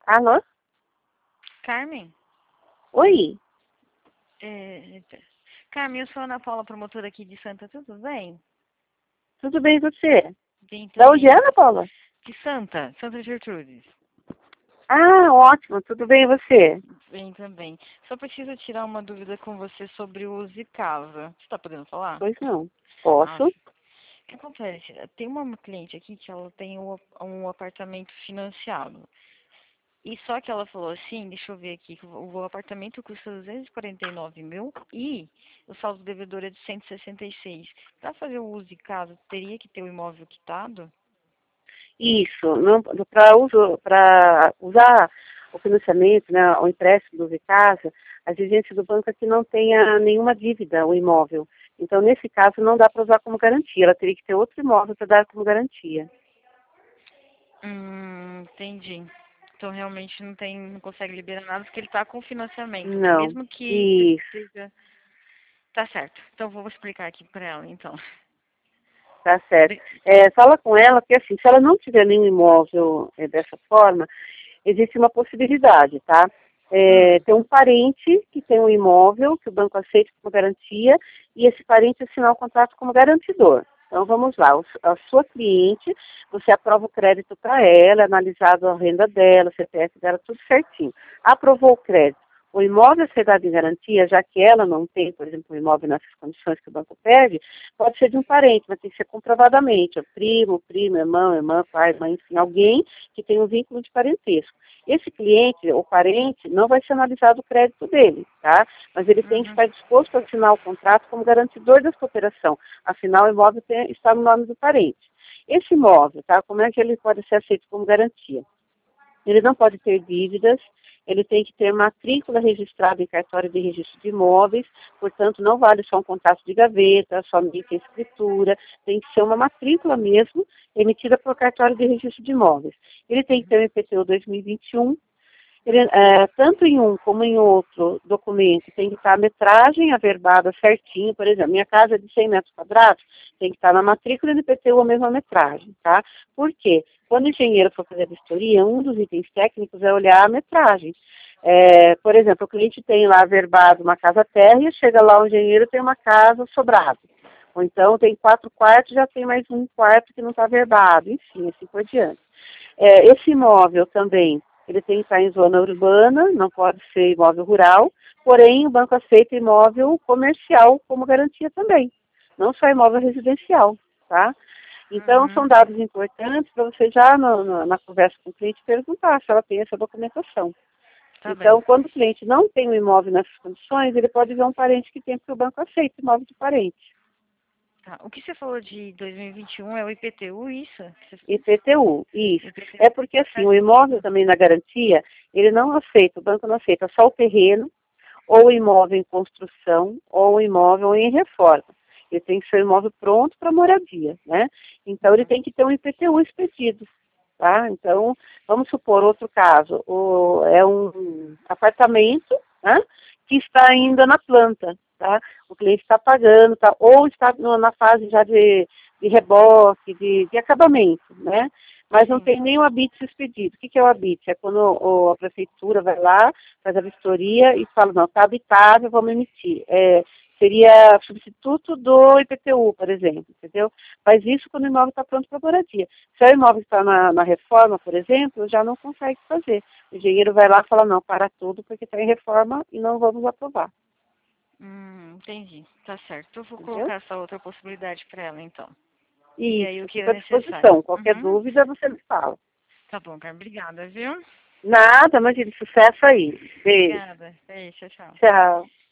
Alô? Carmen? Oi, Eita. Carmen, eu sou a Ana Paula, promotora aqui de Santa, tudo bem? tudo bem e você? Bem Da onde é, também. Ana Paula? De Santa Gertrudes. Ah, ótimo, tudo bem e você? Bem também. Só preciso tirar uma dúvida com você sobre o uso de casa. Você está podendo falar? Pois não. Ah, Posso? o que acontece? Tem uma cliente aqui que ela tem um apartamento financiado. E só que ela falou assim, deixa eu ver aqui, que o apartamento custa 249 mil e o saldo devedor é de 166. Para fazer o uso de casa, teria que ter o imóvel quitado? Isso, não, para usar o financiamento, né, o empréstimo de casa, a exigência do banco é que não tenha nenhuma dívida o imóvel. Então, nesse caso, não dá para usar como garantia. Ela teria que ter outro imóvel para dar como garantia. Entendi. Então realmente não consegue liberar nada porque ele está com financiamento, né? Não. Mesmo que Isso, seja. Tá certo. Então vou explicar aqui para ela, então. tá certo. De- Fala com ela que, assim, se ela não tiver nenhum imóvel dessa forma, existe uma possibilidade, tá? Hum, Tem um parente que tem um imóvel que o banco aceita como garantia e esse parente assinar o contrato como garantidor. Então vamos lá, a sua cliente, você aprova o crédito para ela, é analisado a renda dela, o CPF dela, tudo certinho. Aprovou o crédito. O imóvel a ser dado em garantia, já que ela não tem, por exemplo, um imóvel nessas condições que o banco pede, pode ser de um parente, mas tem que ser comprovadamente, o primo, irmão, irmã, pai, mãe, enfim, alguém que tem um vínculo de parentesco. Esse cliente ou parente não vai ser analisado o crédito dele, tá? Mas ele tem que uhum, estar disposto a assinar o contrato como garantidor dessa operação. Afinal, o imóvel está no nome do parente. Esse imóvel, tá? Como é que ele pode ser aceito como garantia? Ele não pode ter dívidas, ele tem que ter matrícula registrada em cartório de registro de imóveis, portanto, não vale só um contrato de gaveta, somente a escritura, tem que ser uma matrícula mesmo, emitida por cartório de registro de imóveis. Ele tem que ter o IPTU 2021, tanto em um como em outro documento, tem que estar a metragem averbada certinho, por exemplo, minha casa é de 100 metros quadrados, tem que estar na matrícula e no IPTU a mesma metragem, tá? Por quê? Quando o engenheiro for fazer a vistoria, um dos itens técnicos é olhar a metragem. Por exemplo, o cliente tem lá averbado uma casa térrea, chega lá o engenheiro tem uma casa sobrada. Ou então tem 4 quartos, já tem mais um quarto que não está averbado, enfim, assim por diante. Esse imóvel também, ele tem que estar em zona urbana, não pode ser imóvel rural, porém o banco aceita imóvel comercial como garantia também, não só imóvel residencial, tá? Então, são uhum. dados importantes para você já na conversa com o cliente perguntar se ela tem essa documentação. Tá bem. Então, quando o cliente não tem um imóvel nessas condições, ele pode ver um parente que tem, porque o banco aceita imóvel do parente. Tá. O que você falou de 2021 é o IPTU, isso? IPTU, isso. É IPTU. porque assim, o imóvel também na garantia, ele não aceita, o banco não aceita só o terreno, ou o imóvel em construção, ou o imóvel em reforma. Ele tem que ser um imóvel pronto para moradia, né? Então ele tem que ter um IPTU expedido, tá? Então, vamos supor outro caso, é um apartamento, né, que está ainda na planta, tá? O cliente está pagando, tá? Ou está na fase já de reboque, de acabamento, né? Mas não Sim. tem nem o habite expedido. O que é o habite? É quando a prefeitura vai lá, faz a vistoria e fala, não, está habitável, vamos emitir. Seria substituto do IPTU, por exemplo, entendeu? Faz isso quando o imóvel está pronto para moradia. Se o imóvel está na reforma, por exemplo, já não consegue fazer. O engenheiro vai lá e fala, não, para tudo porque está em reforma e não vamos aprovar, Entendi. Tá certo. Eu vou entendeu? colocar essa outra possibilidade para ela, então. E aí o Isso, que fica é à necessário? disposição. Qualquer Uhum. dúvida, você me fala. Tá bom, Carmen. Obrigada, viu? Nada, imagina, sucesso aí. Beijo. Obrigada. Beijo, tchau, tchau. Tchau.